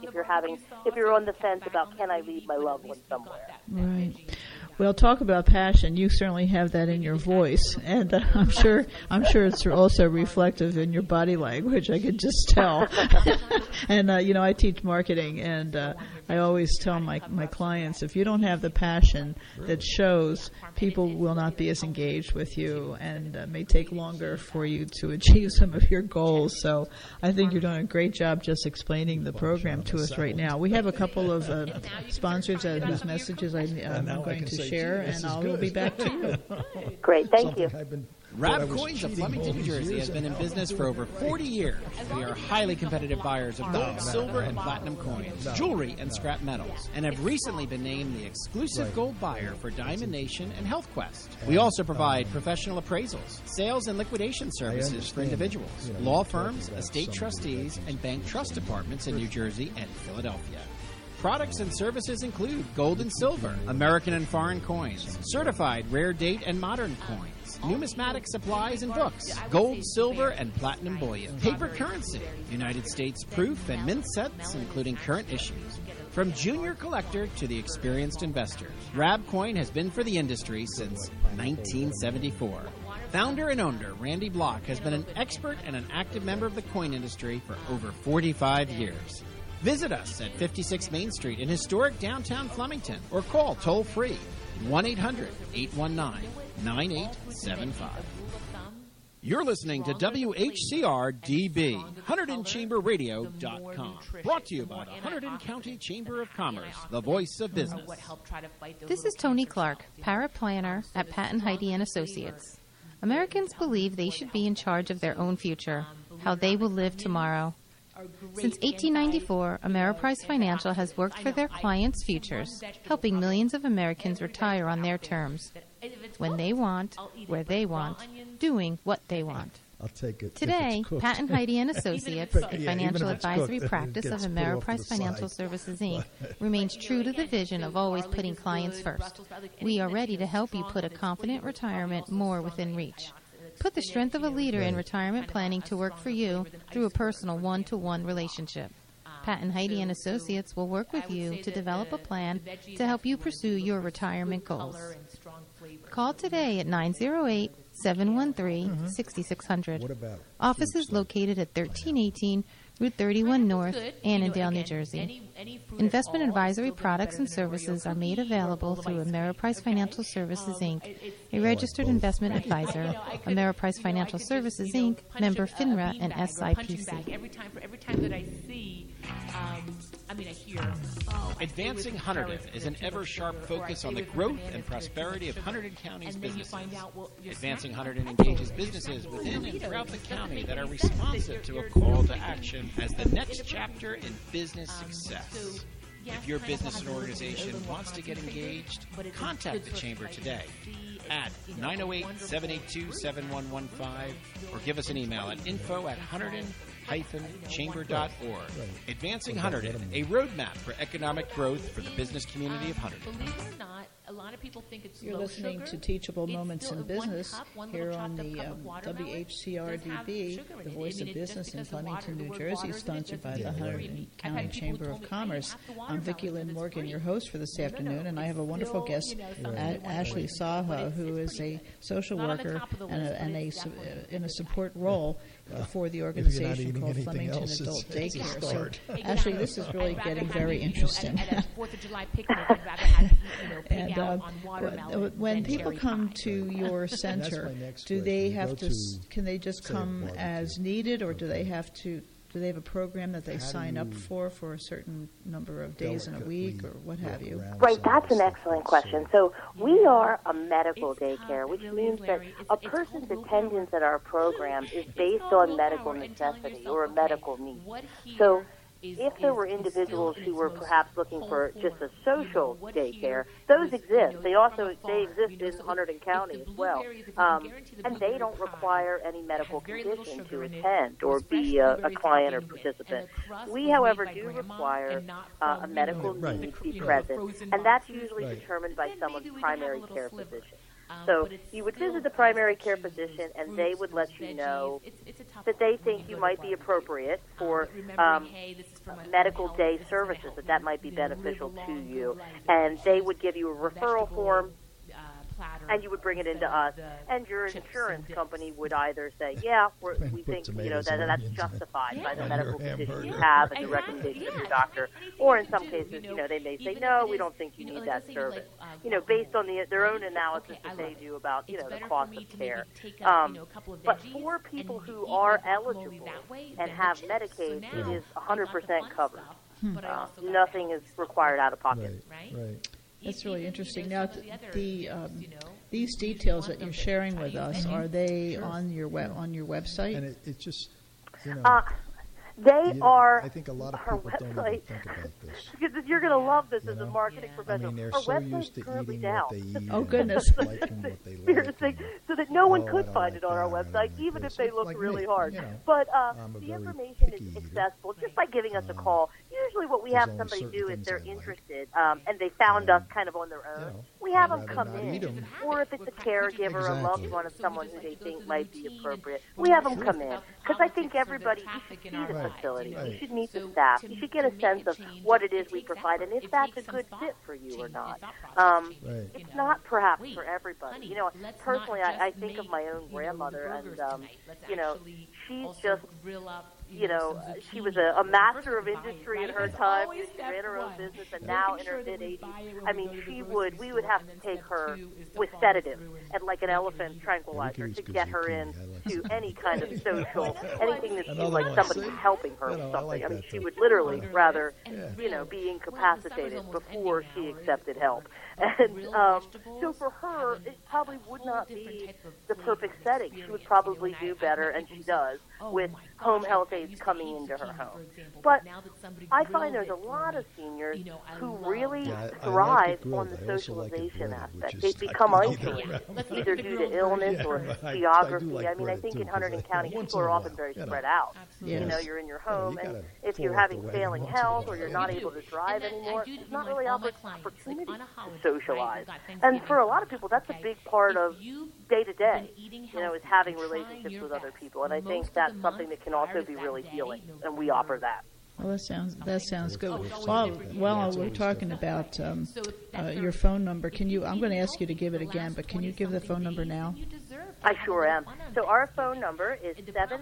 if you're on the fence about, can I leave my loved one somewhere? Right. Well, talk about passion. You certainly have that in your voice, and I'm sure it's also reflective in your body language. I could just tell. And I teach marketing, and I always tell my clients, if you don't have the passion that shows, people will not be as engaged with you, and may take longer for you to achieve some of your goals. So I think you're doing a great job just explaining the program to us right now. We have a couple of sponsors whose messages I'm going to share, and I'll be back to you. Great, thank you. Rab Coins of Flemington, New Jersey has been in business for over 40 years. We are highly competitive buyers of gold, silver, and platinum coins, jewelry, and scrap metals, and have recently been named the exclusive gold buyer for Diamond Nation and Health Quest. We also provide professional appraisals, sales and liquidation services for individuals, law firms, estate trustees, and bank trust departments in New Jersey and Philadelphia. Products and services include gold and silver, American and foreign coins, certified rare date and modern coins, numismatic supplies and books, gold, silver, and platinum bullion, paper currency, United States proof and mint sets, including current issues. From junior collector to the experienced investor, Rab Coin has been for the industry since 1974. Founder and owner Randy Block has been an expert and an active member of the coin industry for over 45 years. Visit us at 56 Main Street in historic downtown Flemington or call toll-free 1-800-819-9875. You're listening to WHCR-DB, HunterdonChamberRadio.com. Brought to you by the Hunterdon County Chamber of Commerce, the voice of business. This is Tony Clark, paraplanner at Patton Heidi & Associates. Americans believe they should be in charge of their own future, how they will live tomorrow. Since 1894, Ameriprise Financial has worked for their clients' futures, helping millions of Americans retire on their terms, when they want, where they want, doing what they want. I'll take it. Today, Patton Heidi & Associates, a financial advisory practice of Ameriprise Financial Services, Inc., remains true to the vision of always putting clients first. We are ready to help you put a confident retirement more within reach. Put the strength of a leader in retirement planning to work for you through a personal one-to-one relationship. Patton Heidi & Associates will work with you to develop a plan to help you pursue your retirement goals. Call today at 908-713-6600. Office is located at 1318 Route 31 North, Annandale, New Jersey. Investment advisory products and services are made available through Ameriprise Financial Services, Inc., a registered investment advisor. Ameriprise Financial Services, Inc., member FINRA and SIPC. Every time that I see, I hear. Advancing Hunterdon is an ever-sharp focus on the growth and prosperity of Hunterdon County's businesses. Advancing Hunterdon engages businesses within and throughout the county that are responsive to a call to action as the next chapter in business success. If your business and organization wants to get engaged, contact the Chamber today at 908-782-7115 or give us an email at info@hunterdon-chamber.org. Advancing Hunterdon, a roadmap for economic growth for the business community of Hunterdon. Believe it or not, a lot of people think it's You're listening to Teachable Moments in Business here on the WHCR-DB, the voice of business in Flemington, New Jersey, sponsored by the Hunterdon County Chamber of Commerce. I'm Vicki Lynn Morgan, your host for this afternoon, and I have a wonderful guest, Ashley Saha, who is a social worker and in a support role for the organization called Flemington Adult Daycare. So actually, this is really getting very interesting. And when people come to your center, do they have to? Can they just come as needed, or do they have to? Do they have a program that they sign up for a certain number of days in a week, or what have you? Right, that's an excellent question. So we are a medical daycare, which means that a person's attendance at our program is based on medical necessity or a medical need. So if there were individuals who were perhaps looking for just a social daycare, those exist. They exist in Hunterdon County as well, and they don't require any medical condition to attend or be a client or participant. We, however, do require a medical need to be present, and that's usually determined by someone's primary care physician. So you would visit the primary care physician, and they would let you know that they think you might be appropriate for medical day services, that might be beneficial to you. And they would give you a referral form, and you would bring it into us. And your insurance company would either say, yeah, we think that's justified by the medical condition you have and the recommendation of your doctor. Or in some cases, they may say, no, we don't think you need that service. Based on their own analysis that they do about, the cost of care. But for people who are eligible and have Medicaid, it is 100% covered. Nothing is required out of pocket. Right. That's really interesting. Now, these details that you're sharing with us, are they on your website? And it just, they are. I think a lot of people don't even think about this. Because you're going to love this as a marketing professional. I mean, they're our so used to currently eating down. what they eat. Oh, goodness. Liking what they like. So that no one could find it on our website, even if they looked really hard. But the information is accessible just by giving us a call. Usually what we have somebody do is they're interested, and they found us kind of on their own. We have them come in. Or if it's a caregiver, a loved one of someone who they think might be appropriate, we have them come in. Because I think everybody, you should see the facility. You should meet the staff. You should get a sense of what it is we provide and if that's a good fit for you or not. It's not perhaps for everybody. Personally, I think of my own grandmother, and, she's just... she was a master of industry in her time. She ran her own business, and now in her mid-80s, I mean, we would have to take her with sedatives and like an elephant tranquilizer to get her in to any kind of social, anything that seemed like somebody was helping her with something. I mean, she would literally rather, be incapacitated before she accepted help. And so for her, it probably would not be the perfect setting. She would probably do better, and she does, with home health aides coming into her home. But I find there's a lot of seniors who really thrive on the socialization aspect. They become isolated, either due to illness or geography. I mean, I think in Hunterdon County, people are often very spread out. You're in your home, and if you're having failing health or you're not able to drive anymore, there's not really opportunity to socialize. And for a lot of people, that's a big part of day-to-day, is having relationships with other people. And I think that's something that can also be really healing, and we offer that. Well, that sounds good. While we're talking about your phone number, I'm going to ask you to give it again, but can you give the phone number now? I sure am. So our phone number is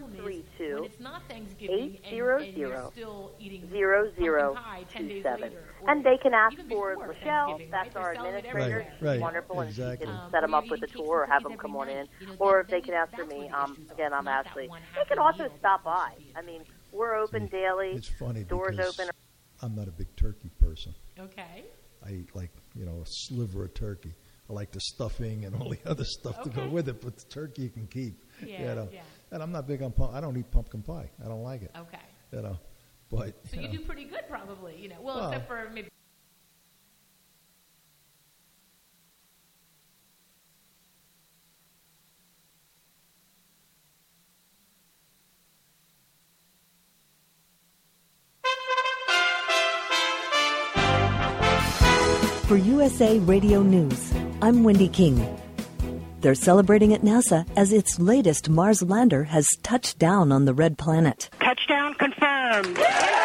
732-800-0027. And they can ask for Rochelle. That's our administrator. She's wonderful, and she can set them up with a tour or have them come on in. Or if they can ask for me, again, I'm Ashley. They can also stop by. I mean, we're open daily. It's funny doors because open. I'm not a big turkey person. Okay. I eat a sliver of turkey. I like the stuffing and all the other stuff to go with it, but the turkey you can keep. And I'm not big on I don't eat pumpkin pie. I don't like it. Okay. But so you do pretty good, probably. Except for maybe. For USA Radio News, I'm Wendy King. They're celebrating at NASA as its latest Mars lander has touched down on the red planet. Touchdown confirmed.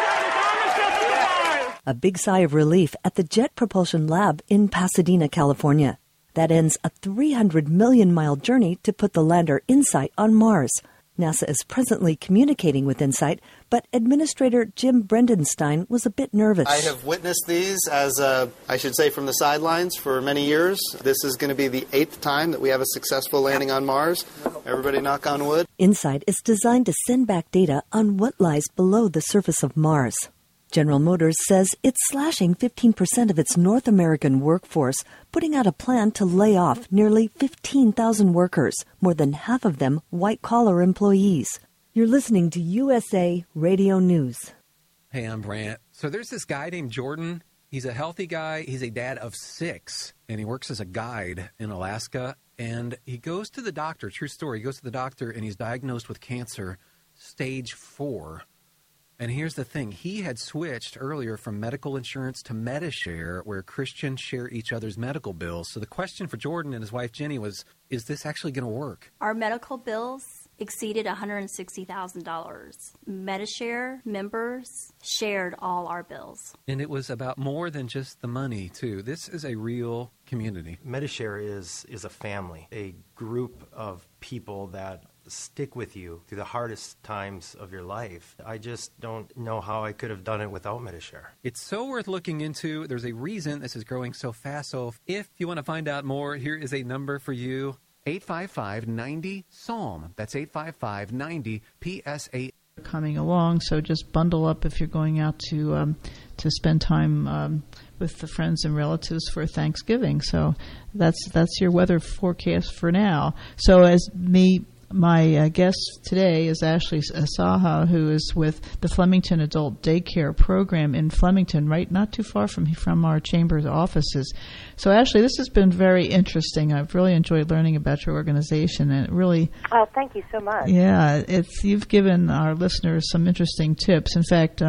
A big sigh of relief at the Jet Propulsion Lab in Pasadena, California. That ends a 300 million mile journey to put the lander in sight on Mars. NASA is presently communicating with InSight, but Administrator Jim Brendenstein was a bit nervous. I have witnessed these as, I should say, from the sidelines for many years. This is going to be the 8th time that we have a successful landing on Mars. Everybody knock on wood. InSight is designed to send back data on what lies below the surface of Mars. General Motors says it's slashing 15% of its North American workforce, putting out a plan to lay off nearly 15,000 workers, more than half of them white-collar employees. You're listening to USA Radio News. Hey, I'm Brant. So there's this guy named Jordan. He's a healthy guy. He's a dad of 6, and he works as a guide in Alaska. And he goes to the doctor, true story, he goes to the doctor, and he's diagnosed with cancer, stage 4. And here's the thing. He had switched earlier from medical insurance to Medi-Share, where Christians share each other's medical bills. So the question for Jordan and his wife Jenny was, is this actually going to work? Our medical bills exceeded $160,000. Medi-Share members shared all our bills. And it was about more than just the money, too. This is a real community. Medi-Share is a family, a group of people that stick with you through the hardest times of your life. I just don't know how I could have done it without Medi-Share. It's so worth looking into. There's a reason this is growing so fast. So if you want to find out more, here is a number for you. 855-90-PSALM. That's 855-90-PSA. Coming along, so just bundle up if you're going out to spend time with the friends and relatives for Thanksgiving. So that's your weather forecast for now. So my guest today is Ashley Saha, who is with the Flemington Adult Daycare Program in Flemington, right not too far from our chamber's offices. So, Ashley, this has been very interesting. I've really enjoyed learning about your organization, and it really... Oh, thank you so much. Yeah, you've given our listeners some interesting tips. In fact,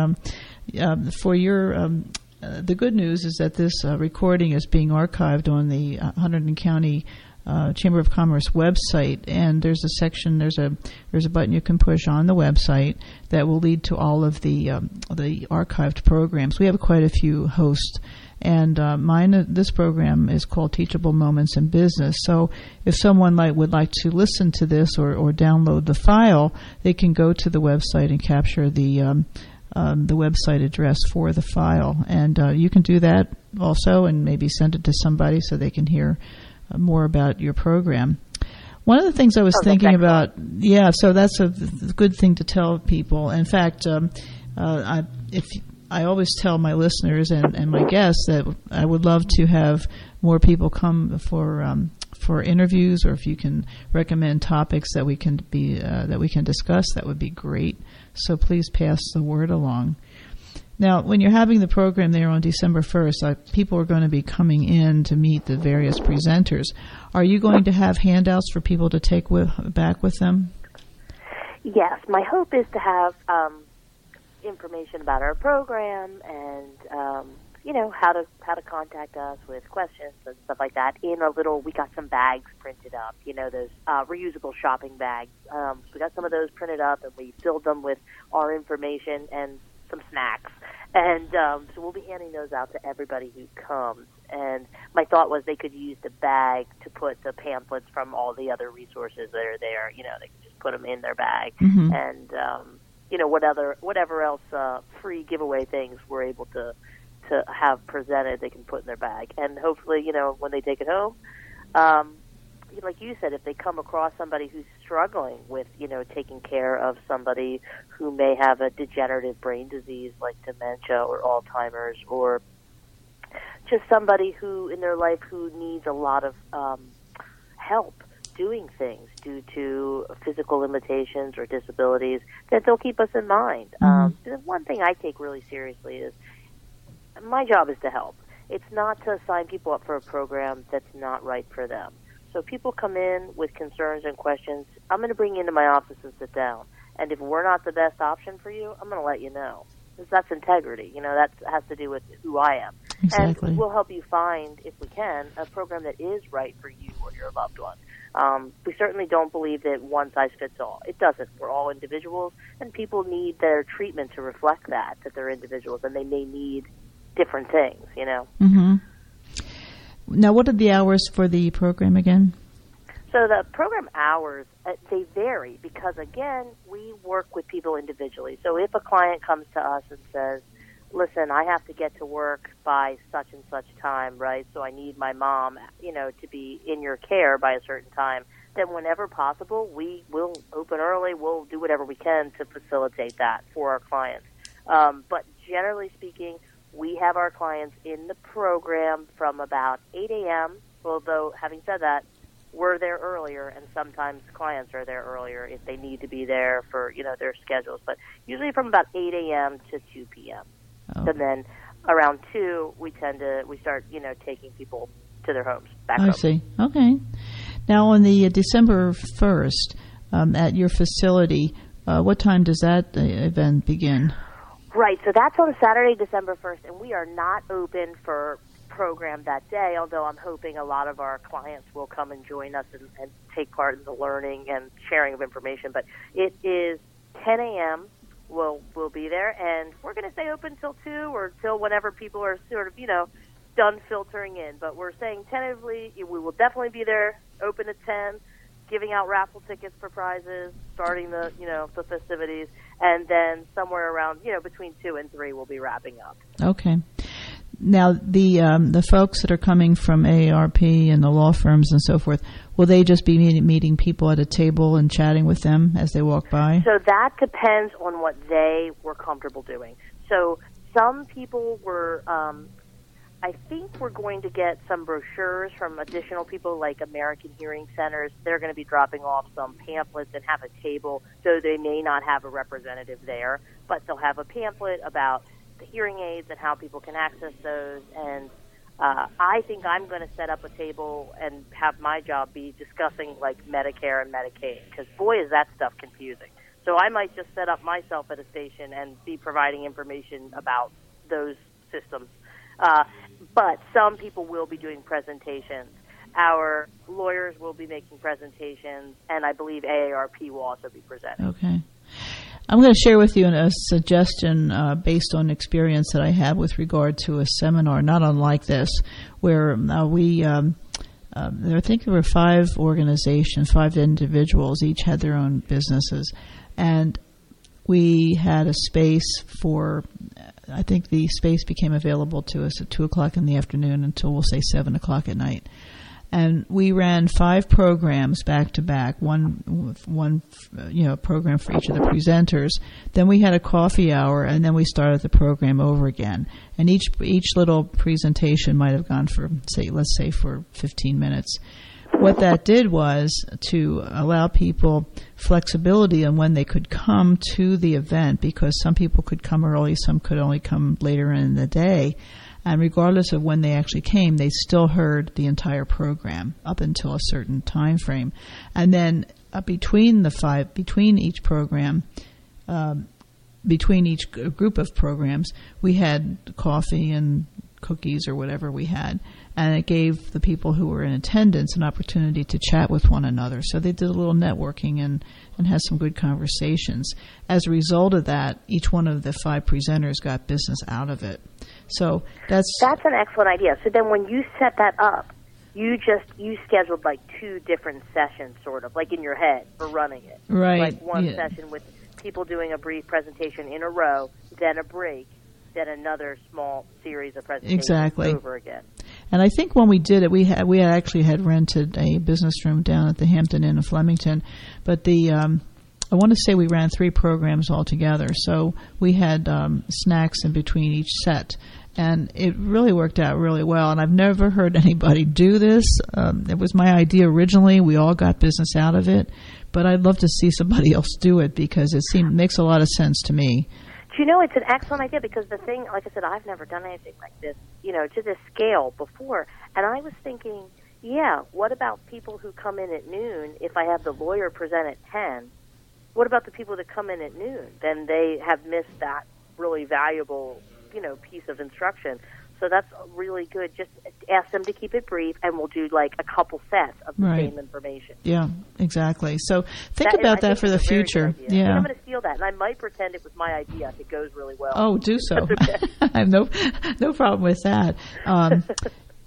for your... the good news is that this recording is being archived on the Hunterdon County Chamber of Commerce website, and there's a section, there's a button you can push on the website that will lead to all of the archived programs. We have quite a few hosts, and this program is called Teachable Moments in Business. So if someone would like to listen to this or download the file, they can go to the website and capture the website address for the file, and you can do that also, and maybe send it to somebody so they can hear more about your program. One of the things I was thinking about, so that's a good thing to tell people. In fact, I always tell my listeners and my guests that I would love to have more people come for interviews, or if you can recommend topics that we can discuss, that would be great. So please pass the word along. Now, when you're having the program there on December 1st, people are going to be coming in to meet the various presenters. Are you going to have handouts for people to take back with them? Yes. My hope is to have information about our program and, how to contact us with questions and stuff like that in we got some bags printed up, those reusable shopping bags. We got some of those printed up, and we filled them with our information and some snacks. And so we'll be handing those out to everybody who comes. And my thought was they could use the bag to put the pamphlets from all the other resources that are there. They could just put them in their bag. Mm-hmm. And, whatever else free giveaway things we're able to have presented, they can put in their bag. And hopefully, when they take it home, like you said, if they come across somebody who's struggling with, taking care of somebody who may have a degenerative brain disease like dementia or Alzheimer's, or just somebody who in their life who needs a lot of help doing things due to physical limitations or disabilities, that they'll keep us in mind. The one thing I take really seriously is my job is to help. It's not to sign people up for a program that's not right for them. So people come in with concerns and questions, I'm going to bring you into my office and sit down. And if we're not the best option for you, I'm going to let you know. Because that's integrity. That has to do with who I am. Exactly. And we'll help you find, if we can, a program that is right for you or your loved one. We certainly don't believe that one size fits all. It doesn't. We're all individuals, and people need their treatment to reflect that they're individuals, and they may need different things, Mm-hmm. Now, what are the hours for the program again? So the program hours, they vary because, again, we work with people individually. So if a client comes to us and says, listen, I have to get to work by such and such time, right? So I need my mom, to be in your care by a certain time, then whenever possible, we will open early. We'll do whatever we can to facilitate that for our clients. But generally speaking, we have our clients in the program from about 8 a.m., although having said that, we're there earlier, and sometimes clients are there earlier if they need to be there for, their schedules. But usually from about 8 a.m. to 2 p.m. Oh. And then around 2, we start, taking people to their homes, back home. I see. Okay. Now, on the December 1st, at your facility, what time does that event begin? Right. So that's on Saturday, December 1st, and we are not open for program that day, although I'm hoping a lot of our clients will come and join us and take part in the learning and sharing of information. But it is 10 a.m. We'll be there, and we're going to stay open till 2 or till whenever people are sort of, done filtering in. But we're saying tentatively we will definitely be there, open at 10, giving out raffle tickets for prizes, starting the, the festivities, and then somewhere around, between 2 and 3 we'll be wrapping up. Okay. Now, the folks that are coming from AARP and the law firms and so forth, will they just be meeting people at a table and chatting with them as they walk by? So that depends on what they were comfortable doing. So some people were, I think we're going to get some brochures from additional people like American Hearing Centers. They're going to be dropping off some pamphlets and have a table, so they may not have a representative there, but they'll have a pamphlet about the hearing aids and how people can access those. And I think I'm going to set up a table and have my job be discussing like Medicare and Medicaid, because boy is that stuff confusing. So I might just set up myself at a station and be providing information about those systems. But some people will be doing presentations. Our lawyers will be making presentations, and I believe AARP will also be presenting. Okay. I'm going to share with you a suggestion based on experience that I had with regard to a seminar, not unlike this, where I think there were 5 organizations, 5 individuals, each had their own businesses, and we had a space for, I think the space became available to us at 2 o'clock in the afternoon until, we'll say, 7 o'clock at night. And we ran 5 programs back to back, one program for each of the presenters. Then we had a coffee hour, and then we started the program over again. And each little presentation might have gone for, let's say, for 15 minutes. What that did was to allow people flexibility on when they could come to the event, because some people could come early, some could only come later in the day. And regardless of when they actually came, they still heard the entire program up until a certain time frame. And then between each program, between each group of programs, we had coffee and cookies or whatever we had. And it gave the people who were in attendance an opportunity to chat with one another. So they did a little networking and had some good conversations. As a result of that, each one of the 5 presenters got business out of it. So that's an excellent idea. So then when you set that up, you scheduled like 2 different sessions, sort of, like in your head for running it. Right. Like one session with people doing a brief presentation in a row, then a break, then another small series of presentations over again. And I think when we did it, we actually had rented a business room down at the Hampton Inn in Flemington, but I want to say we ran 3 programs altogether, so we had snacks in between each set, and it really worked out really well. And I've never heard anybody do this. It was my idea originally. We all got business out of it, but I'd love to see somebody else do it because it makes a lot of sense to me. Do you know, it's an excellent idea because the thing, like I said, I've never done anything like this, to this scale before. And I was thinking, what about people who come in at noon if I have the lawyer present at 10? What about the people that come in at noon? Then they have missed that really valuable, piece of instruction. So that's really good. Just ask them to keep it brief, and we'll do like a couple sets of the same information. Yeah, exactly. So think about that for the future. Yeah, I'm going to steal that, and I might pretend it was my idea if it goes really well. Oh, do so. Okay. I have no problem with that.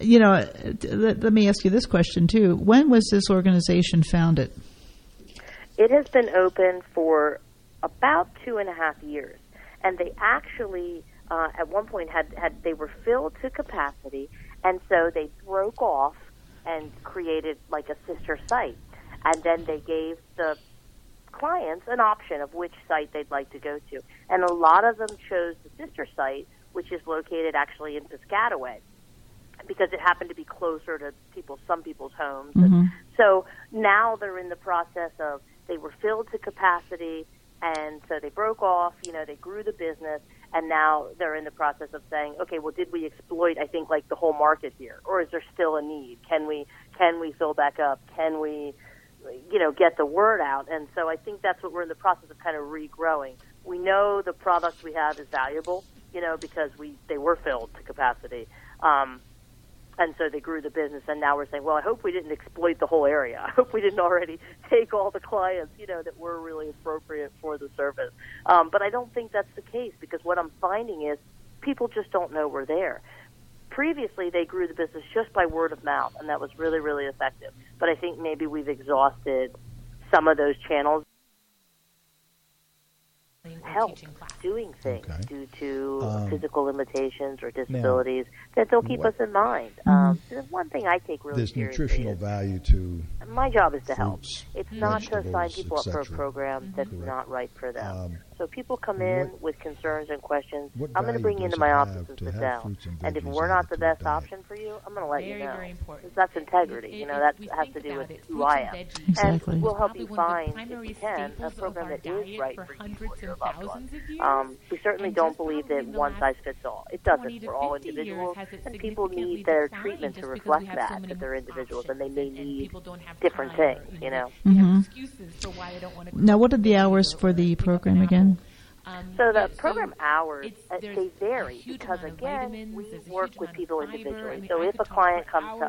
let me ask you this question, too. When was this organization founded? It has been open for about 2.5 years. And they actually, at one point, they were filled to capacity, and so they broke off and created like a sister site. And then they gave the clients an option of which site they'd like to go to. And a lot of them chose the sister site, which is located actually in Piscataway, because it happened to be closer to some people's homes. Mm-hmm. So now they're in the process of, they were filled to capacity, and so they broke off, they grew the business, and now they're in the process of saying, okay, well, did we exploit, I think, like the whole market here? Or is there still a need? Can we fill back up? Can we, get the word out? And so I think that's what we're in the process of kind of regrowing. We know the product we have is valuable, because they were filled to capacity. And so they grew the business, and now we're saying, well, I hope we didn't exploit the whole area. I hope we didn't already take all the clients, that were really appropriate for the service. But I don't think that's the case, because what I'm finding is people just don't know we're there. Previously, they grew the business just by word of mouth, and that was really, really effective. But I think maybe we've exhausted some of those channels. Help doing things due to physical limitations or disabilities that they'll keep us in mind. The one thing I take really there's seriously nutritional value to my job is to fruits, help. It's not to sign people up for a program that's not right for them. So people come in with concerns and questions. I'm going to bring you into my office and sit down. And if we're not the best option for you, I'm going to let you know. That's integrity. That has to do with who I am. Exactly. And we'll help you find, if you can, a program that is right for you. We certainly don't believe that one size fits all. It doesn't for all individuals, and people need their treatment to reflect that they're individuals, and they may need different things, Mm-hmm. Now, what are the hours for the program again? So the program hours, they vary because, again, we work with people individually. So if a client comes to